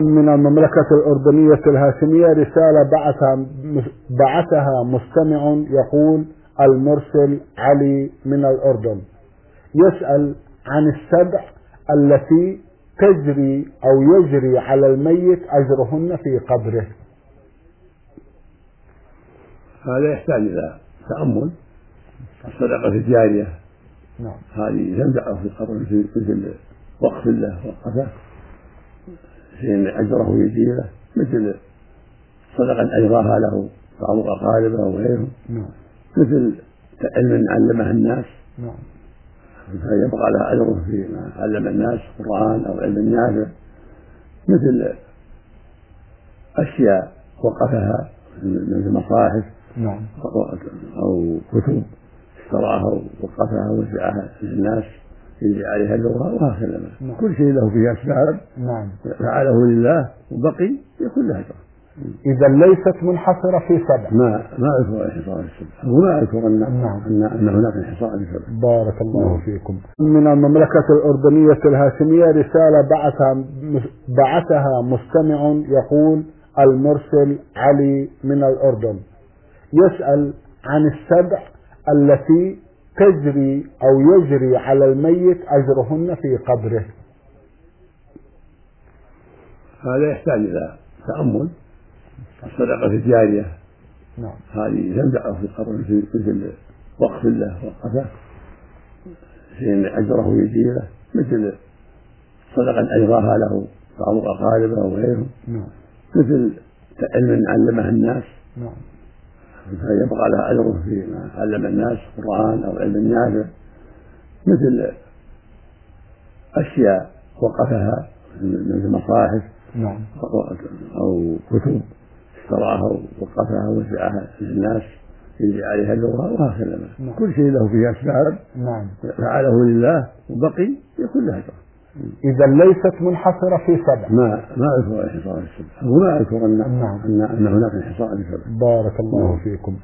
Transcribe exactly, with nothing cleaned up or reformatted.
من المملكة الأردنية الهاشمية رسالة بعثها بعثها مستمع يقول: المرسل علي من الأردن يسأل عن السبع التي تجري أو يجري على الميت أجرهن في قبره. هذا يحتاج إلى تأمل. الصدقة الجارية نعم. هذه تنفعه في القبر مثل وقف له وقفه حين أجره يجيله، مثل صدقة أجراها له بعض أقاربه وغيرهم، نعم. مثل علم علمه الناس، نعم. فيبقى له أجره فيما علم الناس القرآن أو علم نافع، مثل أشياء وقفها مثل مصاحف نعم. أو كتب اشتراها ووقفها ووزعها للناس يجري عليها اللغة وهكذا. نعم. كل شيء له فيه أسباب. نعم. فعله لله وبقي يكون له أجر. إذا ليست منحصرة في سبع. ما ما أذكر انحصار السبع، وما أذكر أن نعم. أن أن هناك انحصار لسبع. بارك الله نعم. فيكم. من المملكة الأردنية الهاشمية رسالة بعثها بعثها مستمع يقول: المرسل علي من الأردن يسأل عن السبع التي تجري أو يجري على الميت أجرهن في قبره. هذا يحتاج إلى تأمل. الصدقة الجارية نعم. هذه تنفعه في القبر مثل وقف له وقفه حين أجره يجيله، مثل صدقة أجراها له بعض أقاربه وغيرهم، نعم. مثل علم علمه الناس، نعم. فيبقى له أجره فيما علم الناس القرآن أو علم نافع، مثل أشياء وقفها مثل مصاحف نعم. أو كتب اشتراها ووقفها ووزعها للناس يجري عليها اللغة وهكذا. نعم. كل شيء له فيه أسباب. نعم. فعله لله وبقي يكون له أجر. إذا ليست منحصرة في سبع. ما ما أذكر انحصار السبع، وما أذكر أن نعم. أن أن هناك انحصار لسبع. بارك الله نعم. فيكم.